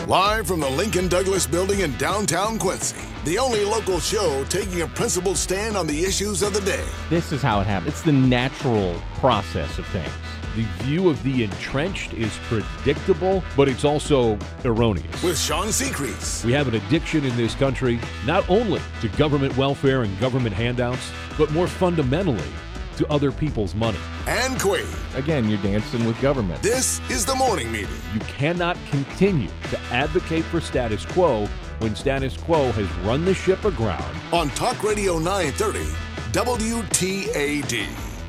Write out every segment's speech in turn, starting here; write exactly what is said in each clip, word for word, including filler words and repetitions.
Live from the Lincoln Douglas Building in downtown Quincy, the only local show taking a principled stand on the issues of the day. This is how it happens. It's the natural process of things. The view of the entrenched is predictable, but it's also erroneous. With Sean Seacrease. We have an addiction in this country, not only to government welfare and government handouts, but more fundamentally to other people's money. And Quaid. Again, you're dancing with government. This is the morning meeting. You cannot continue to advocate for status quo when status quo has run the ship aground. On Talk Radio nine thirty, W T A D.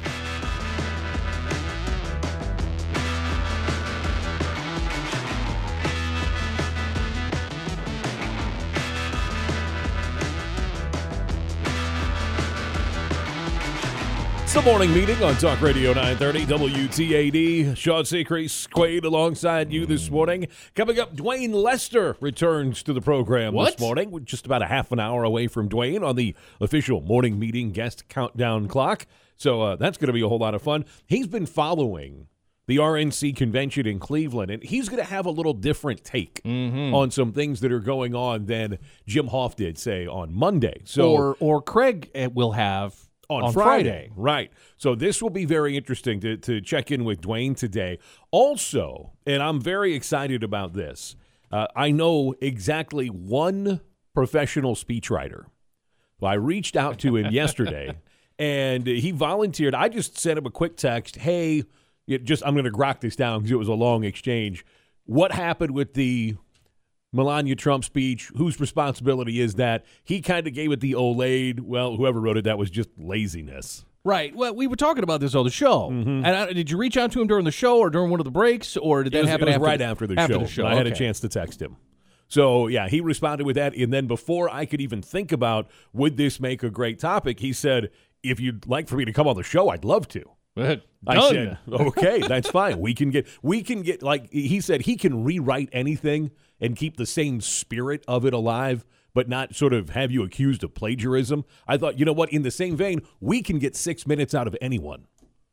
The morning meeting on Talk Radio nine thirty, W T A D. Sean Seacrease, Quaid alongside you this morning. Coming up, Dwayne Lester returns to the program what? this morning. We're just about a half an hour away from Dwayne on the official morning meeting guest countdown clock. So uh, that's going to be a whole lot of fun. He's been following the R N C convention in Cleveland, and he's going to have a little different take mm-hmm. on some things that are going on than Jim Hoff did, say, on Monday. So, or, or Craig will have On, on Friday. Friday. Right. So this will be very interesting to, to check in with Dwayne today. Also, and I'm very excited about this, uh, I know exactly one professional speechwriter. Well, I reached out to him yesterday, and he volunteered. I just sent him a quick text, hey, it just I'm going to grok this down because it was a long exchange. What happened with the Melania Trump speech, whose responsibility is that? He kind of gave it the Olayed. Well, whoever wrote it, that was just laziness. Right. Well, we were talking about this on the show. Mm-hmm. And I, did you reach out to him during the show or during one of the breaks, or did that it was, happen it was after right the, after the after show? The show. I had okay. a chance to text him. So, yeah, he responded with that. And then before I could even think about would this make a great topic, he said, if you'd like for me to come on the show, I'd love to. Done. I said, okay, that's fine. We can get, we can get, like he said, he can rewrite anything and keep the same spirit of it alive, but not sort of have you accused of plagiarism. I thought, you know what, in the same vein, we can get six minutes out of anyone.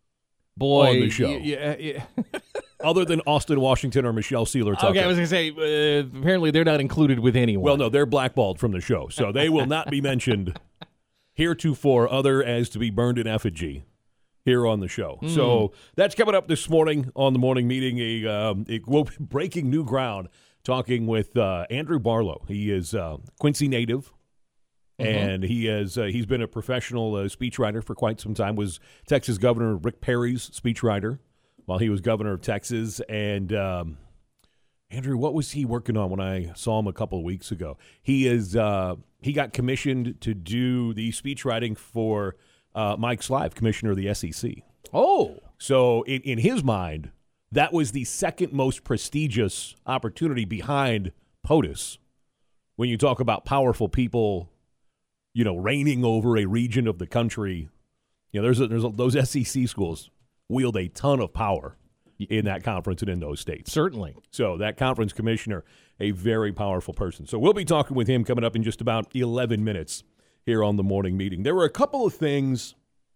Boy, on the show. Yeah, yeah. Other than Austin Washington or Michelle Sealer Tucker. Okay, I was going to say, uh, apparently they're not included with anyone. Well, no, they're blackballed from the show, so they will not be mentioned heretofore other as to be burned in effigy here on the show. Mm. So that's coming up this morning on the morning meeting. A, um, a well, breaking new ground, talking with uh, Andrew Barlow. He is uh, Quincy native, mm-hmm. and he has uh, he's been a professional uh, speechwriter for quite some time. Was Texas Governor Rick Perry's speechwriter while he was governor of Texas. And um, Andrew, what was he working on when I saw him a couple of weeks ago? He is uh, he got commissioned to do the speechwriting for Uh, Mike Slive, commissioner of the S E C. Oh. So in, in his mind, that was the second most prestigious opportunity behind POTUS. When you talk about powerful people, you know, reigning over a region of the country, you know, there's a, there's a, those S E C schools wield a ton of power in that conference and in those states. Certainly. So that conference commissioner, a very powerful person. So we'll be talking with him coming up in just about eleven minutes. Here on the morning meeting. There were a couple of things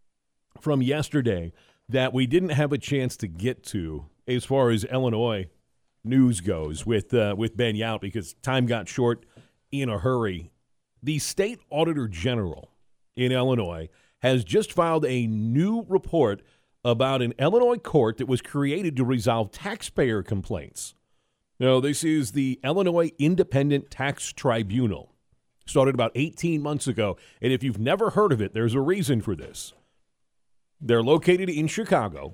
from yesterday that we didn't have a chance to get to as far as Illinois news goes with uh, with Ben Yount because time got short in a hurry. The state auditor general in Illinois has just filed a new report about an Illinois court that was created to resolve taxpayer complaints. Now, this is the Illinois Independent Tax Tribunal. Started about eighteen months ago, and if you've never heard of it, there's a reason for this. They're located in Chicago,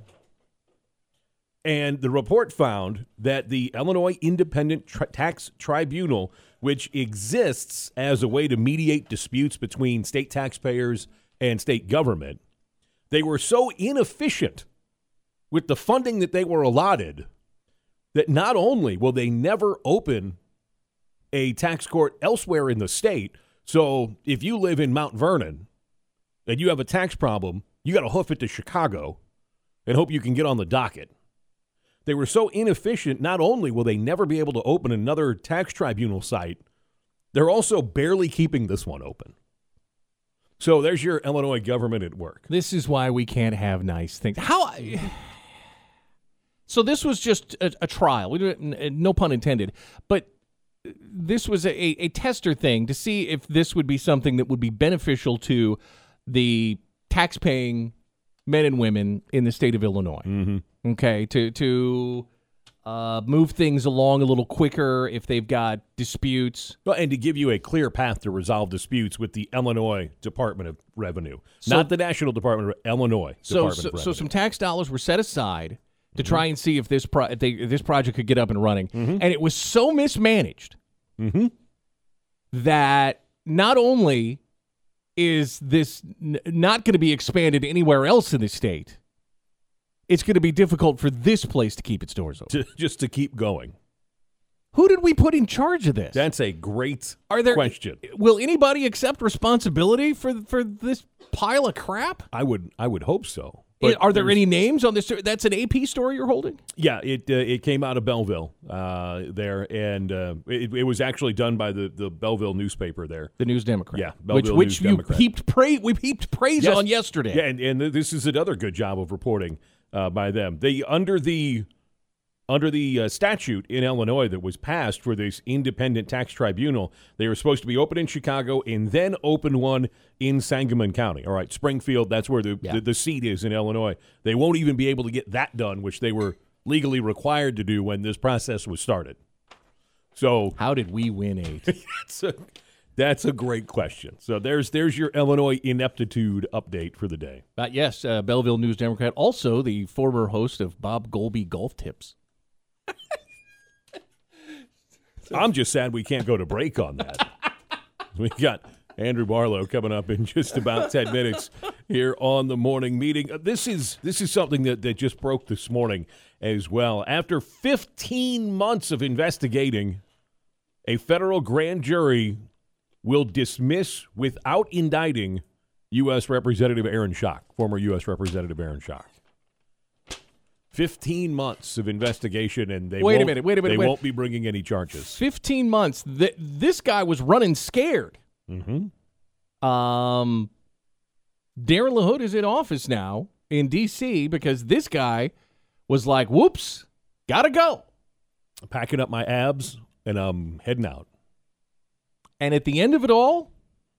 and the report found that the Illinois Independent Tri- Tax Tribunal, which exists as a way to mediate disputes between state taxpayers and state government, they were so inefficient with the funding that they were allotted that not only will they never open a tax court elsewhere in the state. So if you live in Mount Vernon and you have a tax problem, you got to hoof it to Chicago and hope you can get on the docket. They were so inefficient, not only will they never be able to open another tax tribunal site, they're also barely keeping this one open. So there's your Illinois government at work. This is why we can't have nice things. How? So this was just a, a trial. We didn't, no pun intended. But this was a, a tester thing to see if this would be something that would be beneficial to the tax-paying men and women in the state of Illinois. Mm-hmm. Okay, to to uh, move things along a little quicker if they've got disputes. Well, and to give you a clear path to resolve disputes with the Illinois Department of Revenue, So- not the National Department of Illinois So, Department so, of Revenue. so some tax dollars were set aside to try and see if this pro- if, they, if this project could get up and running, and it was so mismanaged Mm-hmm. that not only is this n- not going to be expanded anywhere else in the state, it's going to be difficult for this place to keep its doors open. To, just to keep going. Who did we put in charge of this? That's a great Are there, question. Will anybody accept responsibility for for this pile of crap? I would I would hope so. I- Are there there's- any names on this? That's an A P story you're holding? Yeah, it uh, it came out of Belleville uh, there, and uh, it, it was actually done by the, the Belleville newspaper there. The News Democrat. Yeah, which Belleville which News you Democrat. heaped praise we heaped praise Yes. on yesterday. Yeah, and, and this is another good job of reporting uh, by them. They under the under the uh, statute in Illinois that was passed for this independent tax tribunal, they were supposed to be open in Chicago and then open one in Sangamon County. All right, Springfield, that's where the, Yeah. the, the seat is in Illinois. They won't even be able to get that done, which they were legally required to do when this process was started. So How did we win eight? that's a, that's a great question. So there's there's your Illinois ineptitude update for the day. uh, yes, uh, Belleville News Democrat, also the former host of Bob Golby Golf Tips. I'm just sad we can't go to break on that. We got Andrew Barlow coming up in just about ten minutes here on the morning meeting. Uh, This is this is something that, that just broke this morning as well. After fifteen months of investigating, a federal grand jury will dismiss without indicting U S. Representative Aaron Schock, former U S. Representative Aaron Schock. Fifteen months of investigation, and they Wait a won't, minute, wait a minute, they wait. won't be bringing any charges. Fifteen months. Th- this guy was running scared. Mm-hmm. Um, Darren LaHood is in office now in D C because this guy was like, "Whoops, gotta go." Packing up my abs, and I'm heading out. And at the end of it all,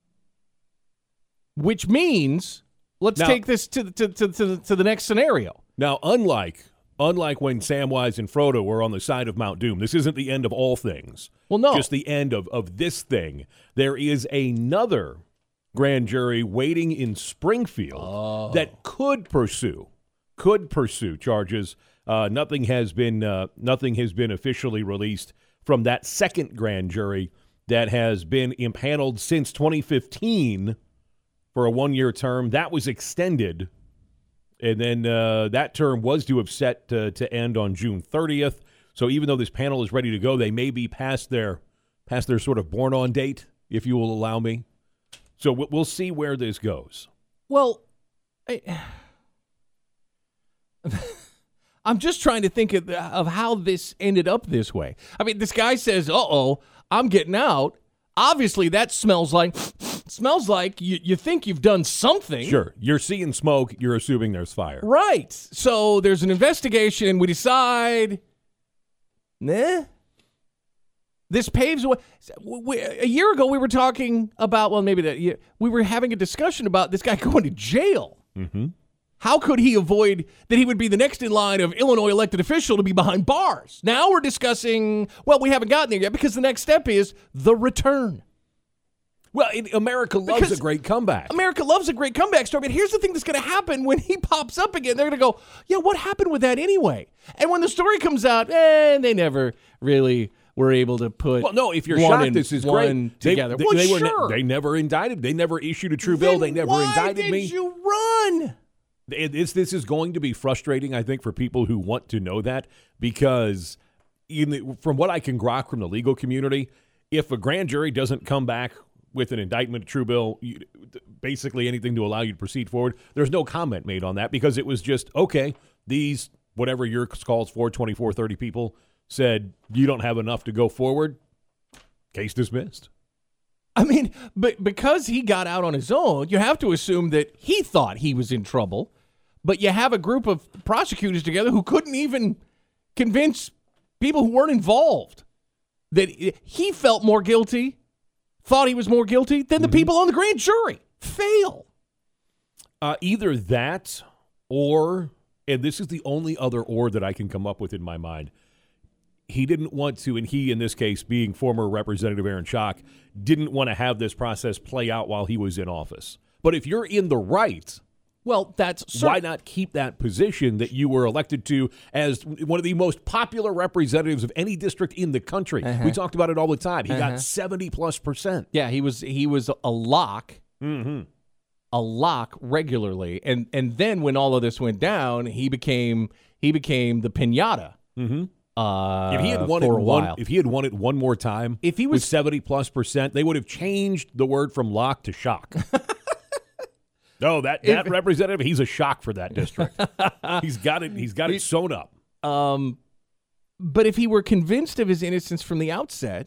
which means let's Now- take this to, to, to, to, to the next scenario. Now, unlike unlike when Samwise and Frodo were on the side of Mount Doom, this isn't the end of all things. Well, no. Just the end of, of this thing. There is another grand jury waiting in Springfield Oh. that could pursue could pursue charges. Uh, nothing has been uh, nothing has been officially released from that second grand jury that has been impaneled since twenty fifteen for a one-year term. That was extended. And then uh, that term was to have set to, to end on June thirtieth. So even though this panel is ready to go, they may be past their past their sort of born-on date, if you will allow me. So we'll, we'll see where this goes. Well, I, I'm just trying to think of, of how this ended up this way. I mean, this guy says, "Uh-oh, I'm getting out." Obviously, that smells like smells like you, you think you've done something. Sure, you're seeing smoke. You're assuming there's fire. Right. So there's an investigation, and we decide, nah, this paves way. We, a year ago, we were talking about, well, maybe that yeah, we were having a discussion about this guy going to jail. Mm-hmm. How could he avoid that he would be the next in line of Illinois elected official to be behind bars? Now we're discussing, well, we haven't gotten there yet because the next step is the return. Well, it, America loves Because a great comeback. America loves a great comeback story, but here's the thing that's going to happen when he pops up again. They're going to go, yeah, what happened with that anyway? And when the story comes out, eh, they never really were able to put Well, no, if you're one shocked, and this is one great. They- together. They, well, they were ne- sure. they never indicted. They never issued a true bill. Then They never why indicted did me. you run? It- This this is going to be frustrating, I think, for people who want to know that, because in the, from what I can grok from the legal community, if a grand jury doesn't come back with an indictment, a true bill, you, basically anything to allow you to proceed forward, there's no comment made on that because it was just, okay, these, whatever your calls for, twenty-four, thirty people said you don't have enough to go forward, case dismissed. I mean, but because he got out on his own, you have to assume that he thought he was in trouble. But you have a group of prosecutors together who couldn't even convince people who weren't involved that he felt more guilty, thought he was more guilty than the mm-hmm. people on the grand jury. Fail. Uh, either that or, and this is the only other or that I can come up with in my mind, he didn't want to, and he, in this case, being former Representative Aaron Schock, didn't want to have this process play out while he was in office. But if you're in the right, well, that's certain. Why not keep that position that you were elected to as one of the most popular representatives of any district in the country? Uh-huh. We talked about it all the time. He uh-huh. got seventy plus percent. Yeah, he was he was a lock, mm-hmm. a lock regularly, and and then when all of this went down, he became he became the piñata. Mm-hmm. Uh, if he had won it one, if he had won it one more time, if he was with seventy plus percent, they would have changed the word from lock to shock. No, that, that if, representative, he's a shock for that district. he's got it. He's got it sewn up. Um, but if he were convinced of his innocence from the outset,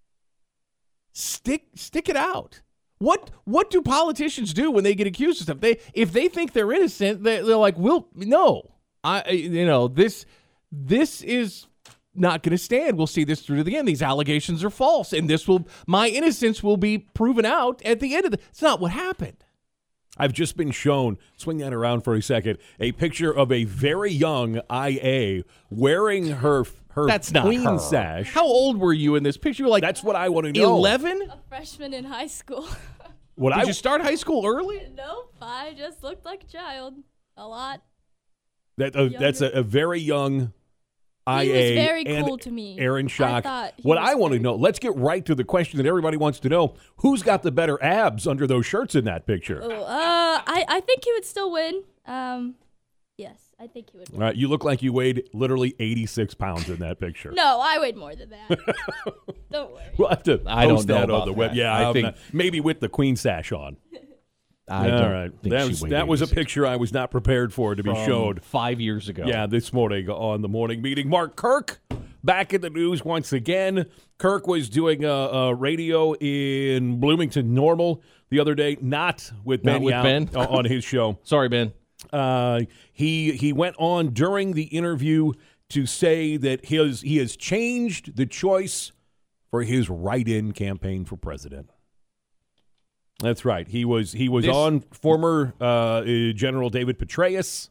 stick stick it out. What what do politicians do when they get accused of stuff? They if they think they're innocent, they, they're like, "Well, no, I you know this this is not going to stand. We'll see this through to the end. These allegations are false, and this will my innocence will be proven out at the end of the." It's not what happened. I've just been shown, swing that around for a second, a picture of a very young I A wearing her her That's not queen her. sash. How old were you in this picture? You were like That's what I want to know. eleven? A freshman in high school. What Did I, you start high school early? No, I just looked like a child. A lot. That uh, That's a, a very young I A. He was very and cool to me. Aaron Schock. I what I want to know, let's get right to the question that everybody wants to know. Who's got the better abs under those shirts in that picture? Oh, uh, I, I think he would still win. Um, yes, I think he would win. All right, you look like you weighed literally eighty-six pounds in that picture. No, I weighed more than that. Don't worry. We'll have to post I don't know that about on the web. that. Yeah, I I think not, maybe with the queen sash on. I All don't right. think That she was, weighed that was a eighty-six picture I was not prepared for to be from showed five years ago. Yeah, this morning on the morning meeting. Mark Kirk back in the news once again. Kirk was doing a, a radio in Bloomington Normal the other day, not with Ben, Not with Yount Ben? on his show. Sorry, Ben. Uh, he he went on during the interview to say that his he has changed the choice for his write-in campaign for president. That's right. He was he was This- on former uh, General David Petraeus,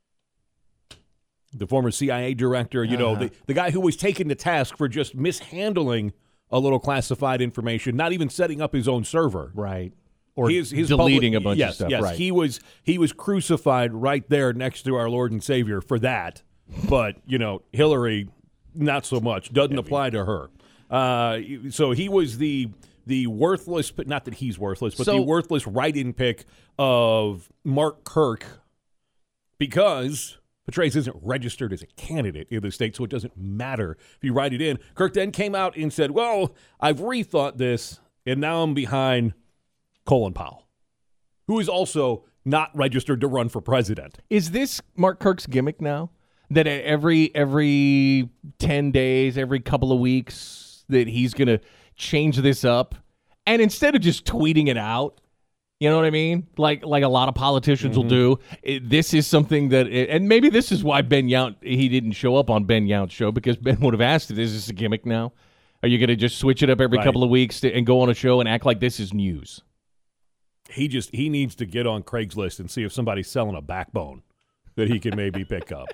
the former C I A director, you know, Uh-huh. the, the guy who was taken to task for just mishandling a little classified information, not even setting up his own server. Right. Or His- his deleting public- a bunch yes, of stuff. Yes, right. he was he was crucified right there next to our Lord and Savior for that. But, you know, Hillary, not so much. Doesn't apply to her. Uh, so he was the the worthless, but not that he's worthless, but So- the worthless write-in pick of Mark Kirk because Petraeus isn't registered as a candidate in the state, so it doesn't matter if you write it in. Kirk then came out and said, well, I've rethought this, and now I'm behind Colin Powell, who is also not registered to run for president. Is this Mark Kirk's gimmick now? That at every every ten days, every couple of weeks, that he's going to change this up, and instead of just tweeting it out, you know what I mean? Like like a lot of politicians Mm-hmm. will do. It, this is something that, and maybe this is why Ben Yount, he didn't show up on Ben Yount's show, because Ben would have asked it, is this a gimmick now? Are you going to just switch it up every Right. couple of weeks to, and go on a show and act like this is news? He just he needs to get on Craigslist and see if somebody's selling a backbone that he can maybe pick up.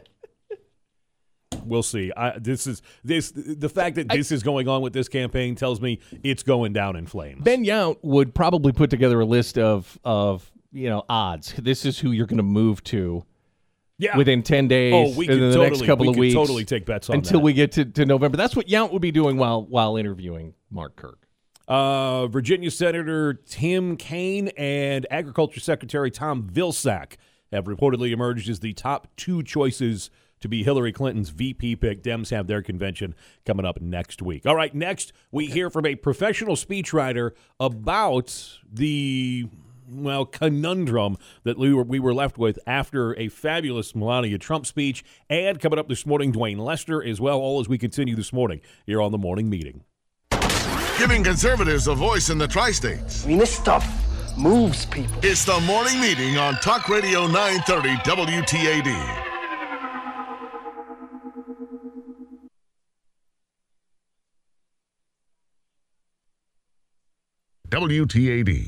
We'll see. I, this is this the fact that this I, is going on with this campaign tells me it's going down in flames. Ben Yount would probably put together a list of of you know odds. This is who you're going to move to. Yeah. Within ten days, oh, we in the totally, next couple we of could weeks, totally take bets on until that. we get to, to November. That's what Yount would be doing while while interviewing Mark Kirk. Uh, Virginia Senator Tim Kaine and Agriculture Secretary Tom Vilsack have reportedly emerged as the top two choices to be Hillary Clinton's V P pick. Dems have their convention coming up next week. All right, next we hear from a professional speechwriter about the, well, conundrum that we were, we were left with after a fabulous Melania Trump speech. And coming up this morning, Dwayne Lester as well, all as we continue this morning here on the Morning Meeting. Giving conservatives a voice in the tri-states. I mean, this stuff moves people. It's the Morning Meeting on Talk Radio nine thirty W T A D. W T A D.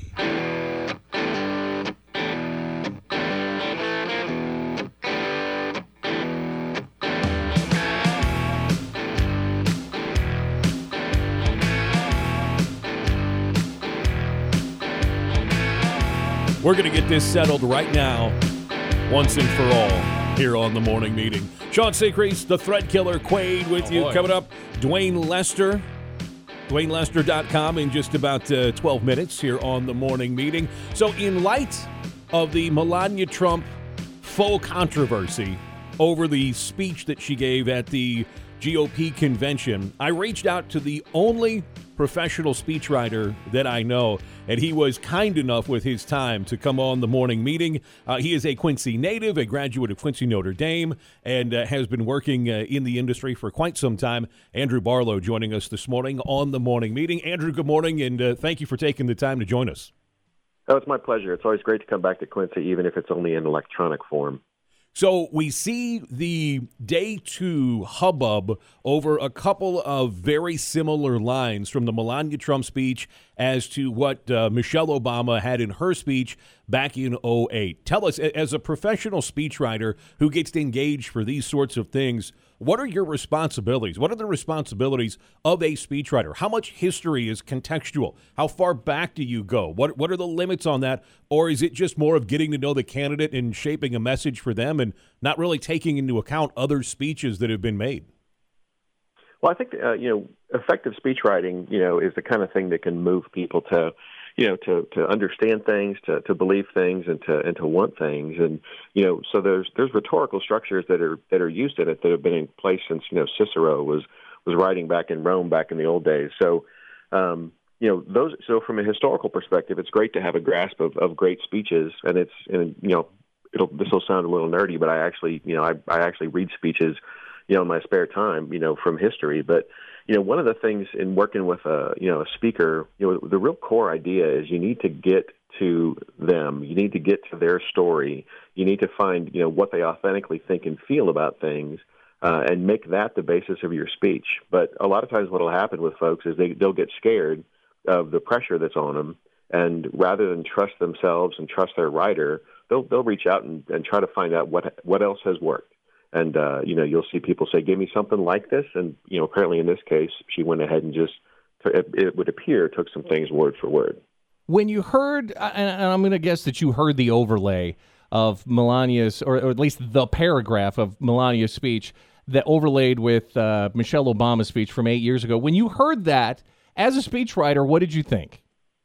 We're going to get this settled right now, once and for all, here on the morning meeting. Sean Seacrease, the Thread Killer, Quaid with oh, you. Boy. Coming up, Dwayne Lester, Dwayne Lester dot com in just about uh, twelve minutes here on the morning meeting. So in light of the Melania Trump faux controversy over the speech that she gave at the G O P convention, I reached out to the only professional speechwriter that I know, and he was kind enough with his time to come on the morning meeting. Uh, he is a Quincy native, a graduate of Quincy Notre Dame, and uh, has been working uh, in the industry for quite some time. Andrew Barlow joining us this morning on the morning meeting. Andrew, good morning, and uh, thank you for taking the time to join us. Oh, it's my pleasure. It's always great to come back to Quincy, even if it's only in electronic form. So we see the day two hubbub over a couple of very similar lines from the Melania Trump speech as to what uh, Michelle Obama had in her speech back in oh eight. Tell us, as a professional speechwriter who gets engaged for these sorts of things, what are your responsibilities? What are the responsibilities of a speechwriter? How much history is contextual? How far back do you go? What what are the limits on that? Or is it just more of getting to know the candidate and shaping a message for them and not really taking into account other speeches that have been made? Well, I think, uh, you know, effective speechwriting, you know, is the kind of thing that can move people to, you know, to, to understand things, to, to believe things, and to and to want things. And, you know, so there's there's rhetorical structures that are that are used in it that have been in place since, you know, Cicero was was writing back in Rome back in the old days. So, um, you know, those. So from a historical perspective, it's great to have a grasp of, of great speeches. And it's, and, you know, it'll this will sound a little nerdy, but I actually, you know, I, I actually read speeches, you know, in my spare time, you know, from history. But, you know, one of the things in working with a, you know, a speaker, you know, the real core idea is you need to get to them. You need to get to their story. You need to find, you know, what they authentically think and feel about things, uh, and make that the basis of your speech. But a lot of times what will happen with folks is they, they'll get scared of the pressure that's on them. And rather than trust themselves and trust their writer, they'll, they'll reach out and, and try to find out what, what else has worked. And, uh, you know, you'll see people say, give me something like this. And, you know, apparently in this case, she went ahead and just, it, it would appear, took some things word for word. When you heard, and I'm going to guess that you heard the overlay of Melania's, or, or at least the paragraph of Melania's speech that overlaid with uh, Michelle Obama's speech from eight years ago. When you heard that, as a speechwriter, what did you think?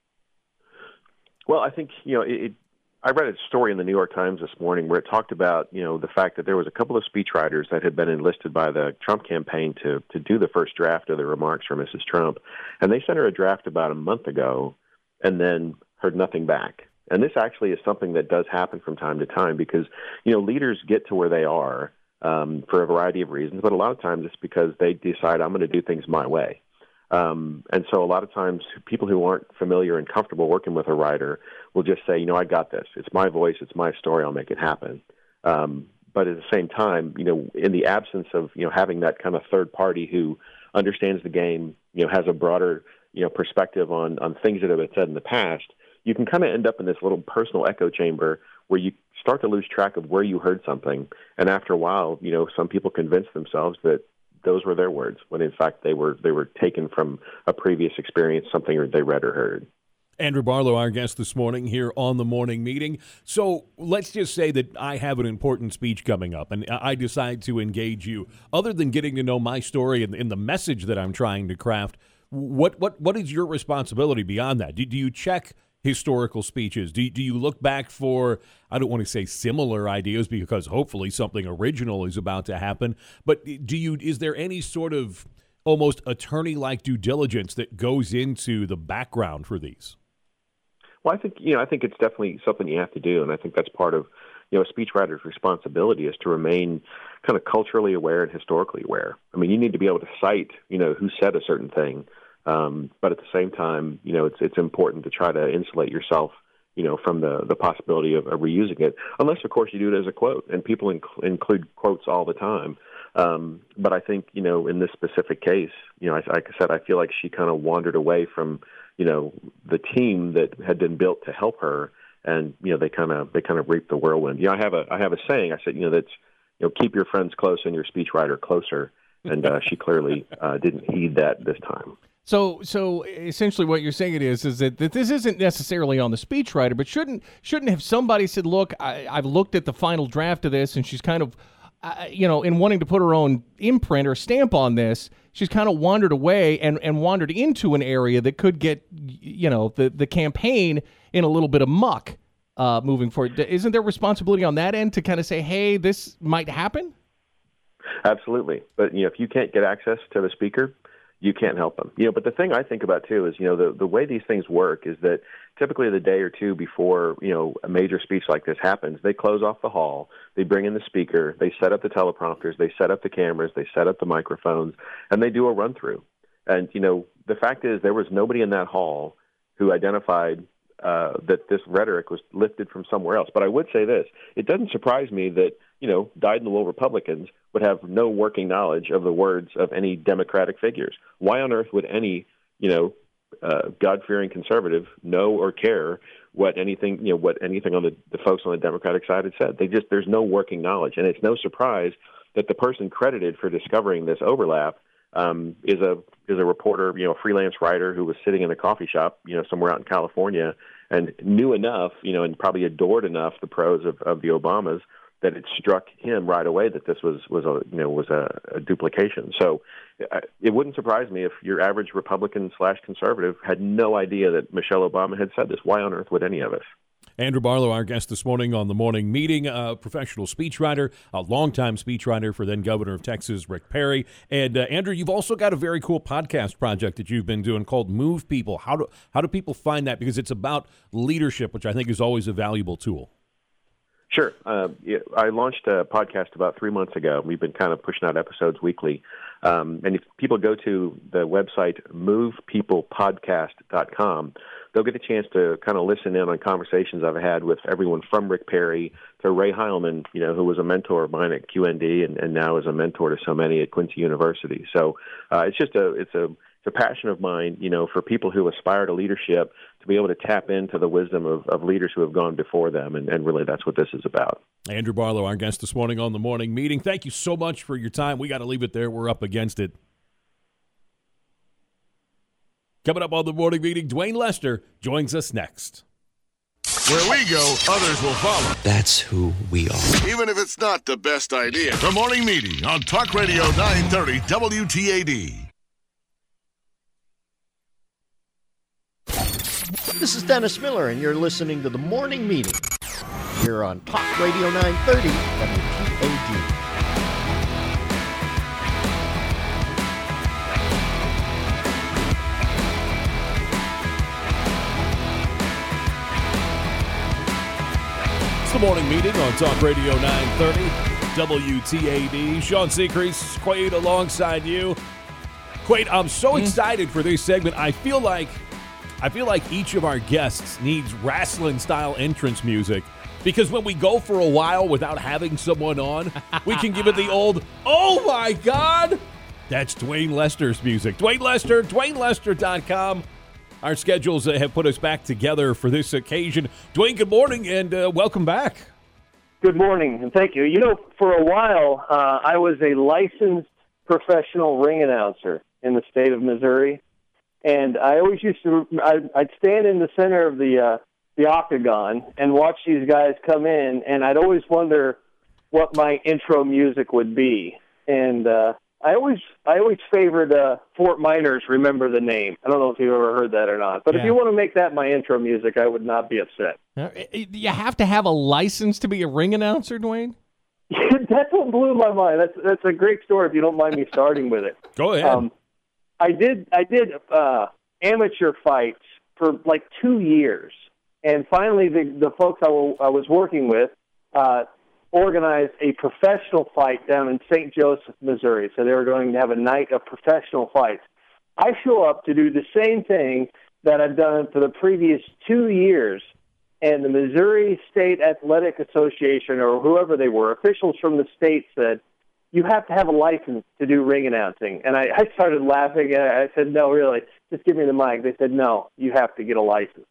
Well, I think, you know, it, it I read a story in the New York Times this morning where it talked about, you know, the fact that there was a couple of speechwriters that had been enlisted by the Trump campaign to to do the first draft of the remarks from Missus Trump. And they sent her a draft about a month ago and then heard nothing back. And this actually is something that does happen from time to time because, you know, leaders get to where they are um, for a variety of reasons, but a lot of times it's because they decide, I'm going to do things my way. Um, and so a lot of times people who aren't familiar and comfortable working with a writer will just say, you know, I got this. It's my voice. It's my story. I'll make it happen. Um, but at the same time, you know, in the absence of, you know, having that kind of third party who understands the game, you know, has a broader, you know, perspective on, on things that have been said in the past, you can kind of end up in this little personal echo chamber where you start to lose track of where you heard something. And after a while, you know, some people convince themselves that those were their words, when in fact they were they were taken from a previous experience, something they read or heard. Andrew Barlow, our guest this morning here on the morning meeting. So let's just say that I have an important speech coming up and I decide to engage you. Other than getting to know my story and, and the message that I'm trying to craft, what what what is your responsibility beyond that? Do, do you check historical speeches? Do, do you look back for, I don't want to say similar ideas because hopefully something original is about to happen, but do you, is there any sort of almost attorney-like due diligence that goes into the background for these? Well, I think, you know, I think it's definitely something you have to do. And I think that's part of, you know, a speechwriter's responsibility is to remain kind of culturally aware and historically aware. I mean, you need to be able to cite, you know, who said a certain thing. Um, but at the same time, you know, it's it's important to try to insulate yourself, you know, from the, the possibility of, of reusing it, unless, of course, you do it as a quote. And people inc- include quotes all the time. Um, but I think, you know, in this specific case, you know, I, like I said, I feel like she kind of wandered away from, you know, the team that had been built to help her. And, you know, they kind of they kind of reaped the whirlwind. You know, I have a I have a saying. I said, you know, that's, you know, keep your friends close and your speechwriter closer. And uh, she clearly uh, didn't heed that this time. So, so essentially, what you're saying it is is that, that this isn't necessarily on the speechwriter, but shouldn't shouldn't have somebody said, "Look, I, I've looked at the final draft of this, and she's kind of, uh, you know, in wanting to put her own imprint or stamp on this, she's kind of wandered away and, and wandered into an area that could get, you know, the the campaign in a little bit of muck uh, moving forward." Isn't there responsibility on that end to kind of say, "Hey, this might happen"? Absolutely, but you know, if you can't get access to the speaker, you can't help them. You know, but the thing I think about too is, you know, the the way these things work is that typically the day or two before, you know, a major speech like this happens, they close off the hall, they bring in the speaker, they set up the teleprompters, they set up the cameras, they set up the microphones, and they do a run through. And you know, the fact is there was nobody in that hall who identified uh, that this rhetoric was lifted from somewhere else. But I would say this: it doesn't surprise me that, you know, dyed-in-the-wool Republicans would have no working knowledge of the words of any Democratic figures. Why on earth would any, you know, uh, God-fearing conservative know or care what anything, you know, what anything on the, the folks on the Democratic side had said? They just, there's no working knowledge. And it's no surprise that the person credited for discovering this overlap um, is a is a reporter, you know, a freelance writer who was sitting in a coffee shop, you know, somewhere out in California and knew enough, you know, and probably adored enough the pros of, of the Obamas that it struck him right away that this was, was a you know was a, a duplication. So uh, it wouldn't surprise me if your average Republican slash conservative had no idea that Michelle Obama had said this. Why on earth would any of us? Andrew Barlow, our guest this morning on the morning meeting, a professional speechwriter, a longtime speechwriter for then Governor of Texas Rick Perry. And uh, Andrew, you've also got a very cool podcast project that you've been doing called Move People. How do how do people find that? Because it's about leadership, which I think is always a valuable tool. Sure. Uh, I launched a podcast about three months ago. We've been kind of pushing out episodes weekly. Um, and if people go to the website move people podcast dot com, they'll get a chance to kind of listen in on conversations I've had with everyone from Rick Perry to Ray Heilman, you know, who was a mentor of mine at Q N D and, and now is a mentor to so many at Quincy University. So uh, it's just a it's a it's a passion of mine, you know, for people who aspire to leadership to be able to tap into the wisdom of, of leaders who have gone before them. And, and really that's what this is about. Andrew Barlow, our guest this morning on the morning meeting. Thank you so much for your time. We got to leave it there. We're up against it. Coming up on the morning meeting, Dwayne Lester joins us next. Where we go, others will follow. That's who we are. Even if it's not the best idea. The morning meeting on Talk Radio nine thirty W T A D. This is Dennis Miller, and you're listening to The Morning Meeting here on Talk Radio nine thirty W T A D. It's the morning meeting on Talk Radio nine thirty W T A D. Sean Seacrease, Quaid alongside you. Quaid, I'm so mm. excited for this segment. I feel like I feel like each of our guests needs wrestling-style entrance music because when we go for a while without having someone on, we can give it the old, oh, my God. That's Dwayne Lester's music. Dwayne Lester, Dwayne Lester dot com. Our schedules uh, have put us back together for this occasion. Dwayne, good morning, and uh, welcome back. Good morning, and thank you. You know, for a while, uh, I was a licensed professional ring announcer in the state of Missouri. And I always used to, I'd, I'd stand in the center of the uh, the octagon and watch these guys come in, and I'd always wonder what my intro music would be. And uh, I always I always favored uh, Fort Miners, Remember the Name. I don't know if you've ever heard that or not. But yeah. If you want to make that my intro music, I would not be upset. You have to have a license to be a ring announcer, Dwayne? That's what blew my mind. That's, that's a great story if you don't mind me starting with it. Go ahead. Um, I did I did uh, amateur fights for like two years, and finally the, the folks I, w- I was working with uh, organized a professional fight down in Saint Joseph, Missouri. So they were going to have a night of professional fights. I show up to do the same thing that I've done for the previous two years, and the Missouri State Athletic Association, or whoever they were, officials from the state said, you have to have a license to do ring announcing. And I, I started laughing, and I said, no, really, just give me the mic. They said, no, you have to get a license.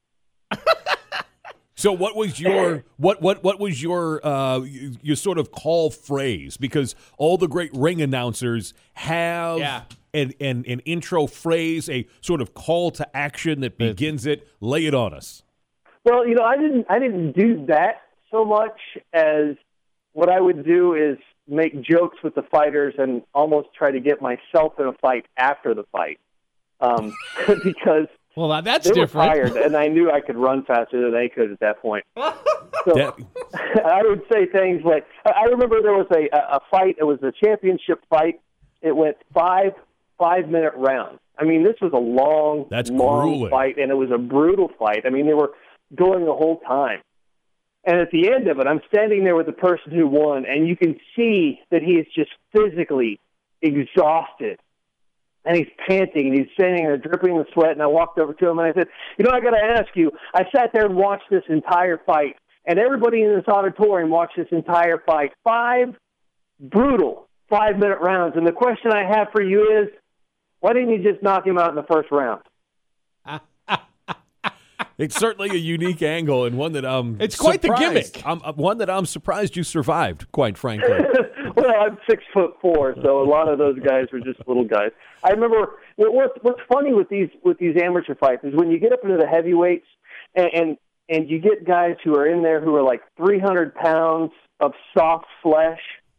So what was your what what what was your uh, your sort of call phrase? Because all the great ring announcers have Yeah. an, an an intro phrase, a sort of call to action that begins it. Lay it on us. Well, you know, I didn't I didn't do that so much as what I would do is make jokes with the fighters and almost try to get myself in a fight after the fight, um, because. Well, that- that's they different. were tired, and I knew I could run faster than they could at that point. So That- I would say things like, I remember there was a, a fight, it was a championship fight. It went five five-minute rounds. I mean, this was a long, That's long grueling. fight, and it was a brutal fight. I mean, they were going the whole time. And at the end of it, I'm standing there with the person who won, and you can see that he is just physically exhausted. And he's panting, and he's standing there dripping with sweat, and I walked over to him, and I said, you know, I got to ask you, I sat there and watched this entire fight, and everybody in this auditorium watched this entire fight. Five brutal five-minute rounds. And the question I have for you is, why didn't you just knock him out in the first round? It's certainly a unique angle and one that I'm It's quite the surprised- gimmick. I'm, uh, one that I'm surprised you survived, quite frankly. Well, I'm six foot four, so a lot of those guys were just little guys. I remember what, what's what's funny with these with these amateur fights is when you get up into the heavyweights and and, and you get guys who are in there who are like three hundred pounds of soft flesh,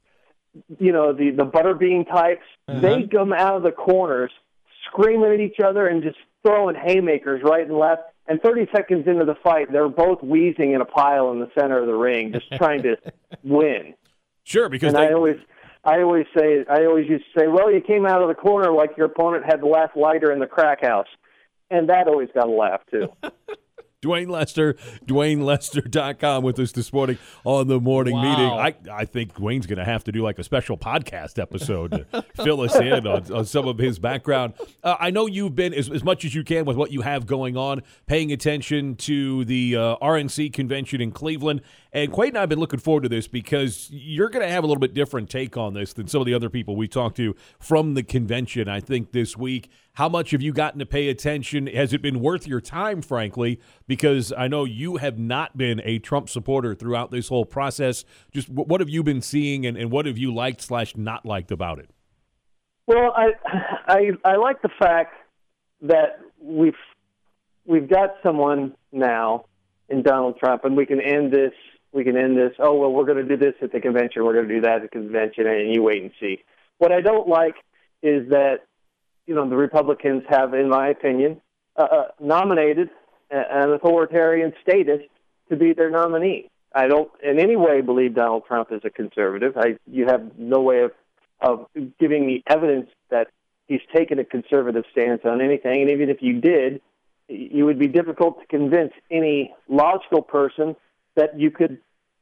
you know, the the butterbean types. Uh-huh. They come out of the corners screaming at each other and just throwing haymakers right and left. And thirty seconds into the fight, they're both wheezing in a pile in the center of the ring, just trying to win. Sure, because And they, I always, I always say, I always used to say, well, you came out of the corner like your opponent had the last lighter in the crack house, and that always got a laugh too. Dwayne Lester, Dwayne Lester dot com with us this morning on the morning Wow. meeting. I, I think Dwayne's going to have to do like a special podcast episode to fill us in on, on some of his background. Uh, I know you've been, as, as much as you can with what you have going on, paying attention to the uh, R N C convention in Cleveland. And Quade and I have been looking forward to this because you're going to have a little bit different take on this than some of the other people we talked to from the convention, I think, this week. How much have you gotten to pay attention? Has it been worth your time, frankly? Because I know you have not been a Trump supporter throughout this whole process. Just w- what have you been seeing, and, and what have you liked slash not liked about it? Well, I, I, I like the fact that we've we've got someone now in Donald Trump, and we can end this. We can end this. Oh well, we're going to do this at the convention. We're going to do that at the convention, and you wait and see. What I don't like is that, you know, the Republicans have, in my opinion, uh, uh, nominated an authoritarian statist to be their nominee. I don't in any way believe Donald Trump is a conservative. I, you have no way of, of giving me evidence that he's taken a conservative stance on anything. And even if you did, it would be difficult to convince any logical person that you could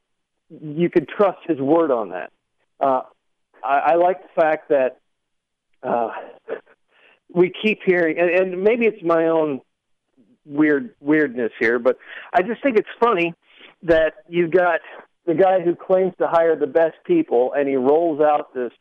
you could trust his word on that. Uh, I, I like the fact that uh, we keep hearing, and, and maybe it's my own weird weirdness here, but I just think it's funny that you've got the guy who claims to hire the best people, and he rolls out this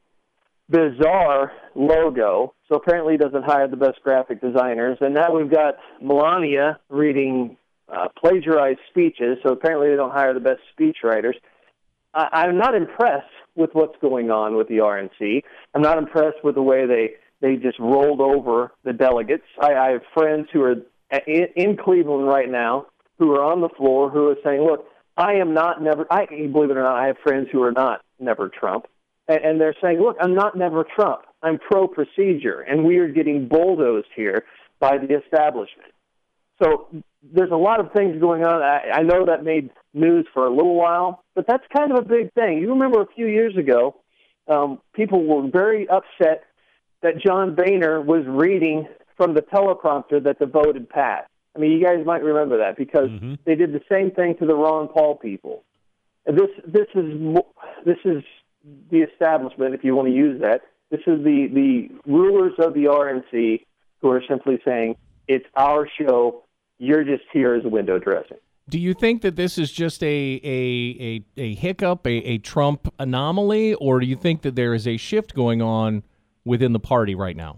bizarre logo. So apparently he doesn't hire the best graphic designers. And now we've got Melania reading uh, plagiarized speeches. So apparently they don't hire the best speechwriters. I- I'm not impressed with what's going on with the R N C. I'm not impressed with the way they, they just rolled over the delegates. I, I have friends who are in, in Cleveland right now who are on the floor who are saying, look, I am not never, I believe it or not, I have friends who are not never Trump. And, and they're saying, look, I'm not never Trump. I'm pro-procedure. And we are getting bulldozed here by the establishment. So there's a lot of things going on. I, I know that made news for a little while, but that's kind of a big thing. You remember a few years ago, um, people were very upset that John Boehner was reading from the teleprompter that the vote had passed. I mean, you guys might remember that because mm-hmm. they did the same thing to the Ron Paul people. And this this is this is the establishment, if you want to use that. This is the, the rulers of the R N C who are simply saying, it's our show, you're just here as window dressing. Do you think that this is just a a a, a hiccup, a, a Trump anomaly, or do you think that there is a shift going on within the party right now?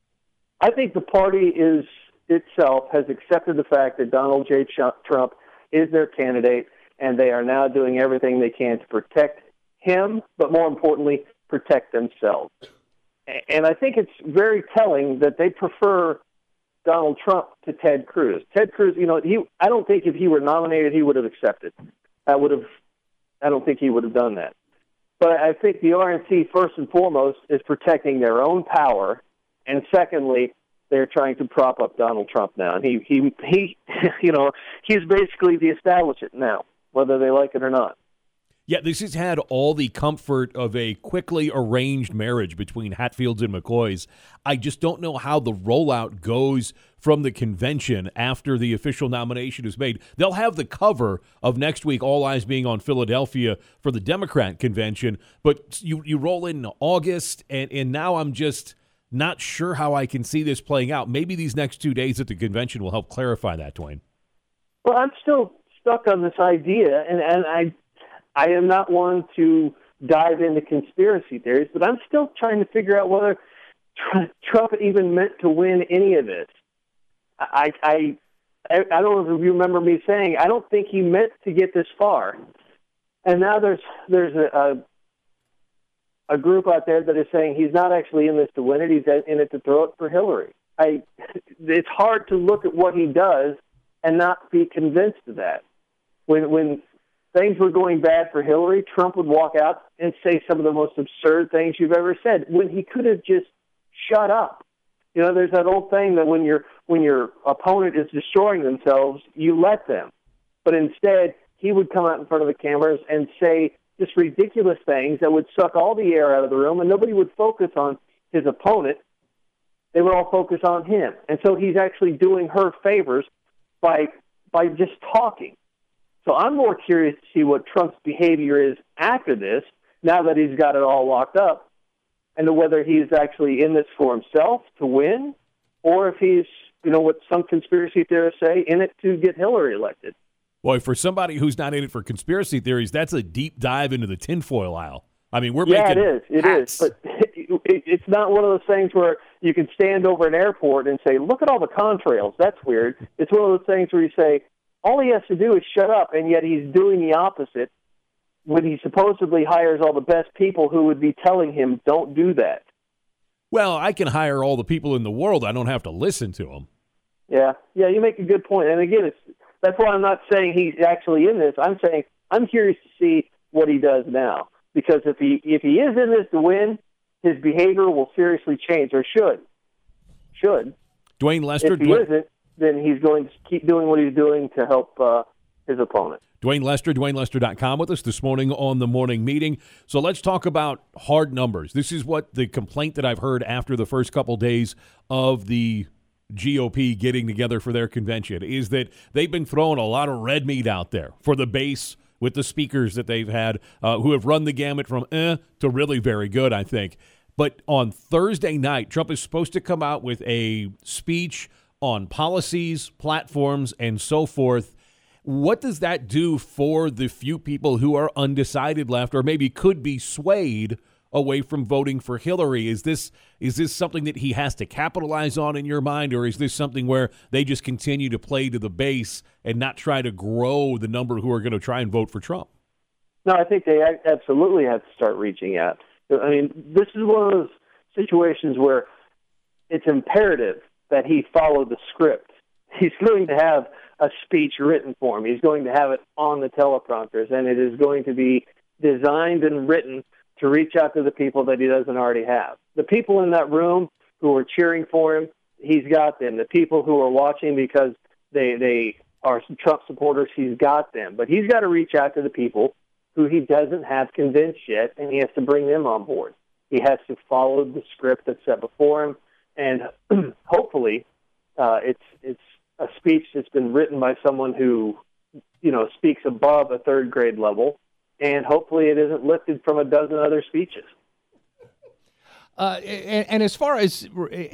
I think the party is itself has accepted the fact that Donald J. Trump is their candidate, and they are now doing everything they can to protect him, but more importantly, protect themselves. And I think it's very telling that they prefer Donald Trump to Ted Cruz. Ted Cruz, you know, he I don't think if he were nominated, he would have accepted. I would have. I don't think he would have done that. But I think the R N C, first and foremost, is protecting their own power, and secondly, they're trying to prop up Donald Trump now. And he, he, he, you know, he's basically the establishment now, whether they like it or not. Yeah, this has had all the comfort of a quickly arranged marriage between Hatfields and McCoys. I just don't know how the rollout goes from the convention after the official nomination is made. They'll have the cover of next week, all eyes being on Philadelphia for the Democrat convention, but you, you roll into August, and, and now I'm just not sure how I can see this playing out. Maybe these next two days at the convention will help clarify that, Dwayne. Well, I'm still stuck on this idea, and, and I I am not one to dive into conspiracy theories, but I'm still trying to figure out whether Trump even meant to win any of this. I, I, I don't know if you remember me saying, I don't think he meant to get this far. And now there's there's a, a, a group out there that is saying he's not actually in this to win it, he's in it to throw it for Hillary. I, it's hard to look at what he does and not be convinced of that. When when things were going bad for Hillary, Trump would walk out and say some of the most absurd things you've ever said, when he could have just shut up. You know, there's that old saying that when your when your opponent is destroying themselves, you let them. But instead, he would come out in front of the cameras and say just ridiculous things that would suck all the air out of the room, and nobody would focus on his opponent. They would all focus on him. And so he's actually doing her favors by by just talking. So I'm more curious to see what Trump's behavior is after this, now that he's got it all locked up, and to whether he's actually in this for himself to win, or if he's, you know, what some conspiracy theorists say, in it to get Hillary elected. Boy, for somebody who's not in it for conspiracy theories, that's a deep dive into the tinfoil aisle. I mean, we're yeah, making it is. It hats. is. But it, it's not one of those things where you can stand over an airport and say, look at all the contrails. That's weird. It's one of those things where you say, all he has to do is shut up, and yet he's doing the opposite when he supposedly hires all the best people who would be telling him, don't do that. Well, I can hire all the people in the world. I don't have to listen to them. Yeah, yeah, you make a good point. And again, it's that's why I'm not saying he's actually in this. I'm saying I'm curious to see what he does now. Because if he if he is in this to win, his behavior will seriously change, or should. Should. Dwayne Lester. If he Dwayne, isn't, then he's going to keep doing what he's doing to help uh, his opponent. Dwayne Lester, Dwayne Lester dot com with us this morning on the morning meeting. So let's talk about hard numbers. This is what the complaint that I've heard after the first couple days of the G O P getting together for their convention is that they've been throwing a lot of red meat out there for the base with the speakers that they've had uh, who have run the gamut from eh to really very good, I think. But on Thursday night, Trump is supposed to come out with a speech on policies, platforms, and so forth. What does that do for the few people who are undecided left, or maybe could be swayed away from voting for Hillary? Is this is this something that he has to capitalize on in your mind, or is this something where they just continue to play to the base and not try to grow the number who are going to try and vote for Trump? No, I think they absolutely have to start reaching out. I mean, this is one of those situations where it's imperative that he follow the script. He's going to have a speech written for him. He's going to have it on the teleprompters, and it is going to be designed and written to reach out to the people that he doesn't already have. The people in that room who are cheering for him, he's got them. The people who are watching because they they are Trump supporters, he's got them. But he's got to reach out to the people who he doesn't have convinced yet, and he has to bring them on board. He has to follow the script that's set before him, and hopefully uh, it's it's a speech that's been written by someone who, you know, speaks above a third grade level, and hopefully it isn't lifted from a dozen other speeches. Uh, and, and as far as,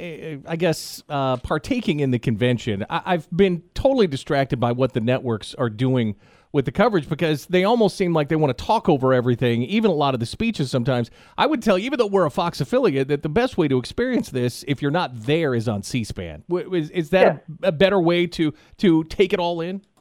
I guess, uh, partaking in the convention, I, I've been totally distracted by what the networks are doing with the coverage because they almost seem like they want to talk over everything, even a lot of the speeches sometimes. I would tell you, even though we're a Fox affiliate, that the best way to experience this, if you're not there, is on C-SPAN. Is, is that yeah. a, a better way to, to take it all in?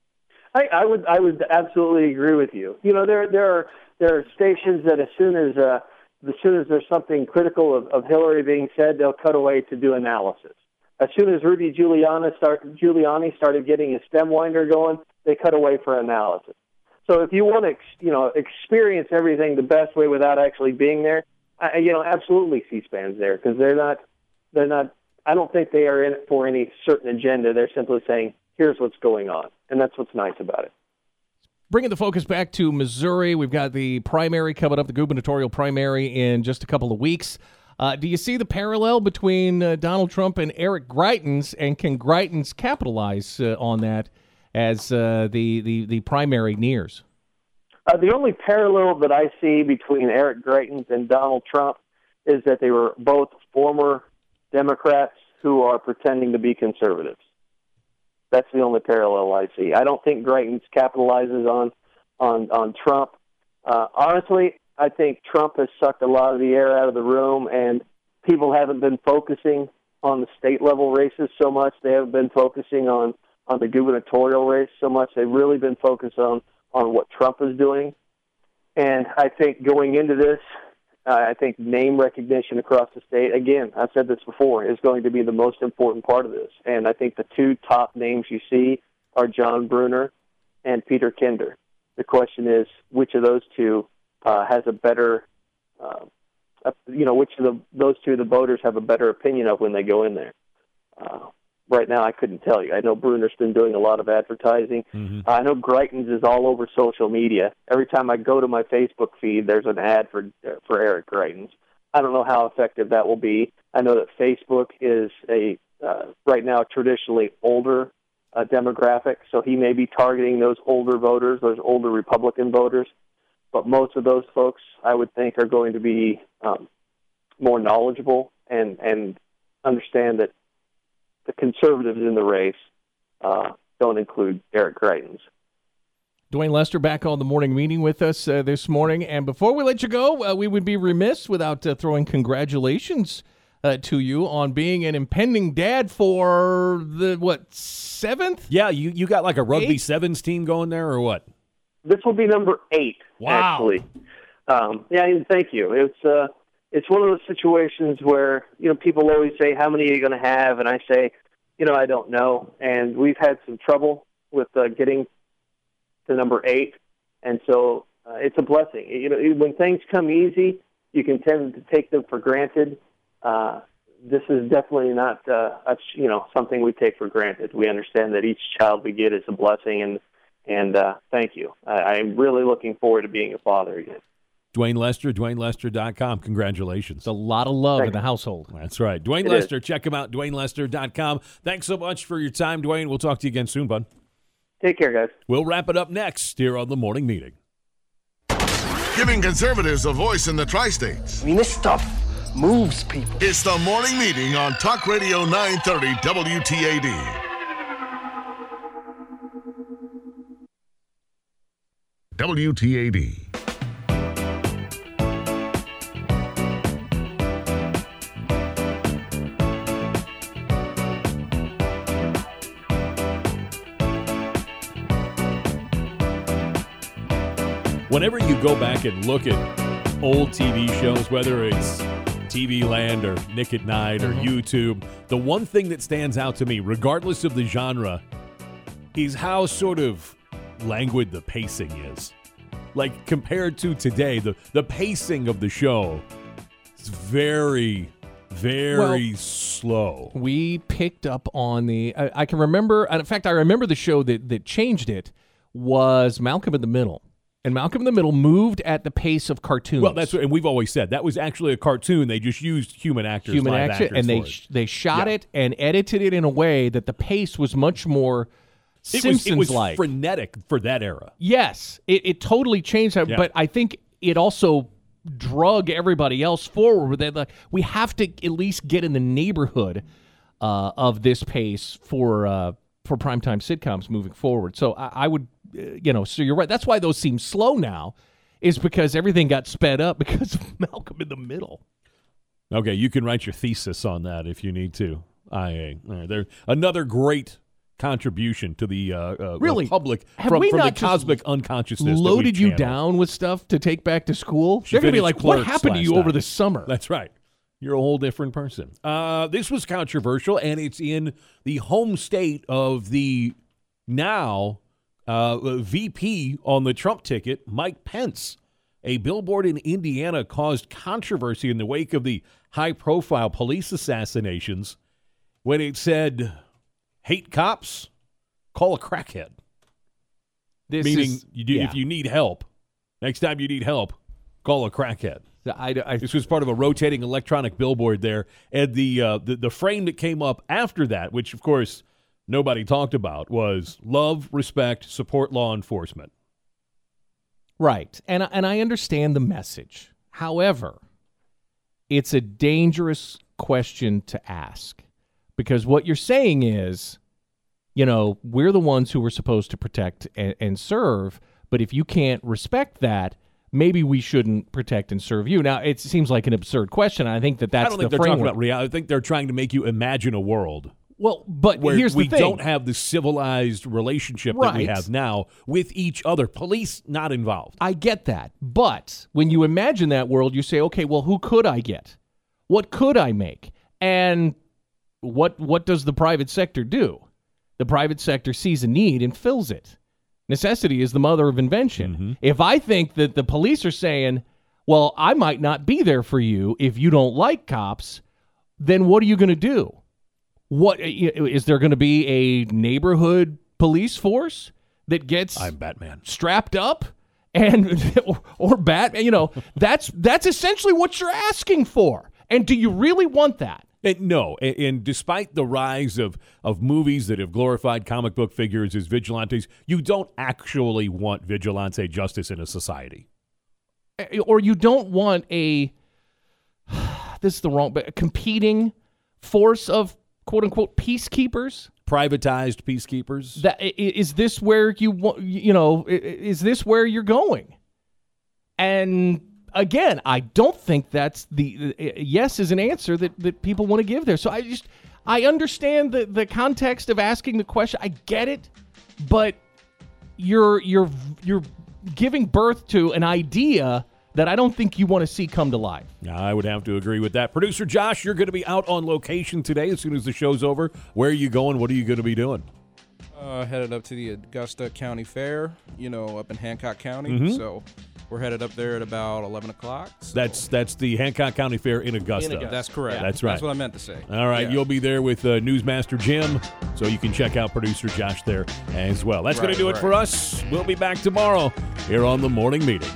I, I would I would absolutely agree with you. You know, there there are there are stations that as soon as uh, as soon as there's something critical of, of Hillary being said, they'll cut away to do analysis. As soon as Rudy Giuliani start Giuliani started getting his stem winder going, they cut away for analysis. So if you want to, you know, experience everything the best way without actually being there, I, you know, absolutely C-SPAN's there because they're not, they're not. I don't think they are in it for any certain agenda. They're simply saying, here's what's going on, and that's what's nice about it. Bringing the focus back to Missouri, we've got the primary coming up, the gubernatorial primary in just a couple of weeks. Uh, do you see the parallel between uh, Donald Trump and Eric Greitens, and can Greitens capitalize uh, on that as uh, the, the, the primary nears? Uh, the only parallel that I see between Eric Greitens and Donald Trump is that they were both former Democrats who are pretending to be conservatives. That's the only parallel I see. I don't think Greitens capitalizes on on, on Trump. Uh, honestly, I think Trump has sucked a lot of the air out of the room, and people haven't been focusing on the state-level races so much. They haven't been focusing on, on the gubernatorial race so much. They've really been focused on, on what Trump is doing. And I think going into this, uh, I think name recognition across the state, again, I've said this before, is going to be the most important part of this. And I think the two top names you see are John Brunner and Peter Kinder. The question is, which of those two uh, has a better, uh, uh, you know, which of the, those two the voters have a better opinion of when they go in there? Uh, right now, I couldn't tell you. I know Brunner's been doing a lot of advertising. Mm-hmm. I know Greitens is all over social media. Every time I go to my Facebook feed, there's an ad for for Eric Greitens. I don't know how effective that will be. I know that Facebook is a uh, right now traditionally older uh, demographic, so he may be targeting those older voters, those older Republican voters. But most of those folks, I would think, are going to be um, more knowledgeable and, and understand that the conservatives in the race uh, don't include Eric Greitens. Dwayne Lester back on the morning meeting with us uh, this morning. And before we let you go, uh, we would be remiss without uh, throwing congratulations uh, to you on being an impending dad for the, what, seventh? Yeah, you, you got like a rugby Eighth? sevens team going there or what? This will be number eight, wow. actually. Um, yeah, and thank you. It's uh, it's one of those situations where, you know, people always say, how many are you going to have? And I say, you know, I don't know. And we've had some trouble with uh, getting to number eight. And so uh, it's a blessing. You know, when things come easy, you can tend to take them for granted. Uh, this is definitely not, uh, a, you know, something we take for granted. We understand that each child we get is a blessing, and And uh, thank you. I, I'm really looking forward to being a father again. Dwayne Lester, Dwayne Lester dot com. Congratulations. It's a lot of love Thanks. in the household. That's right. Dwayne It Lester. is. Check him out, Dwayne Lester dot com. Thanks so much for your time, Dwayne. We'll talk to you again soon, bud. Take care, guys. We'll wrap it up next here on The Morning Meeting. Giving conservatives a voice in the tri-states. I mean, this stuff moves people. It's The Morning Meeting on Talk Radio nine thirty W T A D. W T A D. Whenever you go back and look at old T V shows, whether it's T V Land or Nick at Night or Mm-hmm. YouTube, the one thing that stands out to me, regardless of the genre, is how sort of languid the pacing is. Like, compared to today, the, the pacing of the show is very, very Well, slow. We picked up on the, I, I can remember, in fact, I remember the show that, that changed it was Malcolm in the Middle. And Malcolm in the Middle moved at the pace of cartoons. Well, that's what, and we've always said that was actually a cartoon. They just used human actors, human live action, actors and they for it. sh- they shot Yeah. it and edited it in a way that the pace was much more It was, it was Simpsons-like. frenetic for that era. Yes, it, it totally changed that. Yeah. But I think it also drug everybody else forward. They're like, we have to at least get in the neighborhood uh, of this pace for uh, for primetime sitcoms moving forward. So I, I would, uh, you know, so you're right. That's why those seem slow now, is because everything got sped up because of Malcolm in the Middle. Okay, you can write your thesis on that if you need to. I A. Right, there, another great contribution to the uh, uh, really? public Have from, we from the not just cosmic unconsciousness. Loaded that you channeled. down with stuff to take back to school? She They're going to be finished like, what Clerks happened to you last over night. the summer? That's right. You're a whole different person. Uh, this was controversial, and it's in the home state of the now uh, V P on the Trump ticket, Mike Pence. A billboard in Indiana caused controversy in the wake of the high-profile police assassinations when it said, hate cops, call a crackhead. This Meaning, is, you do, yeah. if you need help, next time you need help, call a crackhead. I, I, This was part of a rotating electronic billboard there, and the, uh, the the frame that came up after that, which of course nobody talked about, was love, respect, support law enforcement. Right, and and I understand the message. However, it's a dangerous question to ask, because what you're saying is, you know, we're the ones who were supposed to protect and, and serve, but if you can't respect that, maybe we shouldn't protect and serve you. Now, it seems like an absurd question. I think that that's I don't the think they're framework. talking about reality. I think they're trying to make you imagine a world Well, but where here's the we thing. don't have the civilized relationship that we Right. have now with each other. Police not involved. I get that. But when you imagine that world, you say, okay, well, who could I get? What could I make? And what what does the private sector do? The private sector sees a need and fills it. Necessity is the mother of invention. Mm-hmm. If I think that the police are saying, well, I might not be there for you if you don't like cops, then what are you going to do? What is there going to be a neighborhood police force that gets I'm Batman. strapped up and or, or Batman? You know, that's that's essentially what you're asking for. And do you really want that? And no, and, and despite the rise of, of movies that have glorified comic book figures as vigilantes, you don't actually want vigilante justice in a society. Or you don't want a, this is the wrong, but a competing force of quote-unquote peacekeepers? Privatized peacekeepers? That, is this where you want, you know, is this where you're going? And again, I don't think that's the, yes is an answer that, that people want to give there. So I just, I understand the, the context of asking the question. I get it, but you're, you're, you're giving birth to an idea that I don't think you want to see come to life. I would have to agree with that. Producer Josh, you're going to be out on location today as soon as the show's over. Where are you going? What are you going to be doing? Uh, headed up to the Augusta County Fair, you know, up in Hancock County. Mm-hmm. So we're headed up there at about eleven o'clock. So. That's that's the Hancock County Fair in Augusta. In Augusta. That's correct. Yeah. That's right. That's what I meant to say. All right, Yeah. You'll be there with uh, Newsmaster Jim, so you can check out Producer Josh there as well. That's going Right, to do it right. for us. We'll be back tomorrow here on The Morning Meeting.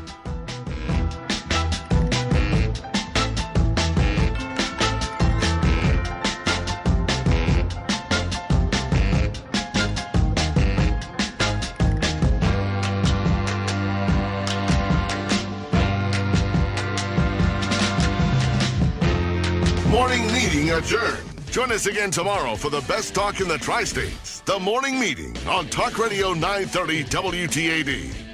Morning meeting adjourned. Join us again tomorrow for the best talk in the tri-states. The Morning Meeting on Talk Radio nine thirty W T A D.